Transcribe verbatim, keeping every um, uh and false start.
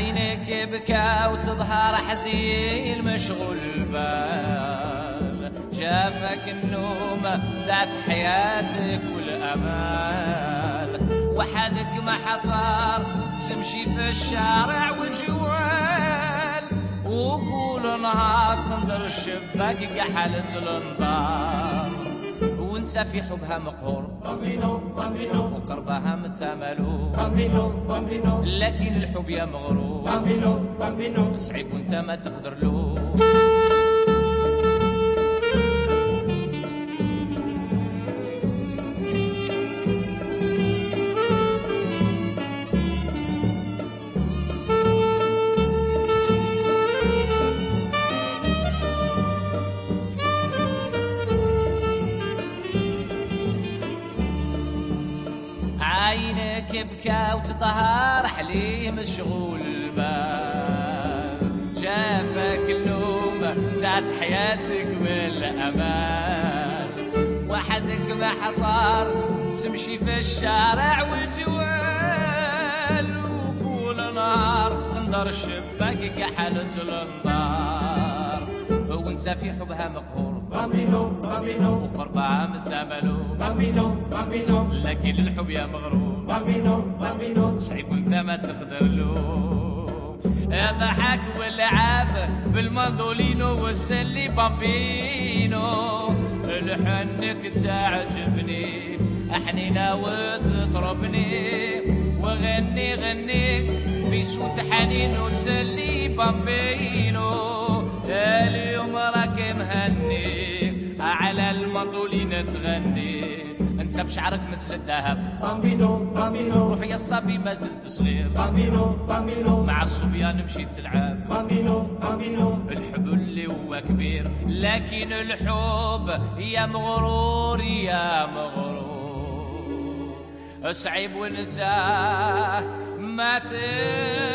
عينك بكى وتظهر حزين مشغول البال، جافك النوم ذات حياتك والأمال، وحدك ما حطار تمشي في الشارع وجوال، وكل نهار تنظر الشباك كحالة الانظار، وانت في حبها مقهور وقربها متاملو، لكن الحب يا مغرور صعيب وانت ما تقدر له. عينك بكى وتطهر حليه مشغول البال، جافك النوم ذات حياتك والأمال، وحدك ما حصار تمشي في الشارع وجوال، وكل نهار تنظر الشباك كحالة الانظار، وانت في حبها مقهور وقربها متاملو، لكن الحب يا مغرور صعيب وانت ما تقدر له. ضحك واللعب بالماندولينو والسلي بامبينو، لحنك تعجبني حنينة وتطربني، وغني غني بصوت حنين وسلي بامبينو، اليوم راك مهني على الماندولينة تغني، انت بشعرك مثل الذهب بامبينو بامبينو، روح يا الصبي ما زلت صغير بامبينو بامبينو، مع الصبيان مشيت تلعب بامبينو بامبينو، الحب اللي هو كبير، لكن الحب يا مغرور يا مغرور صعيب وانت ما تقدر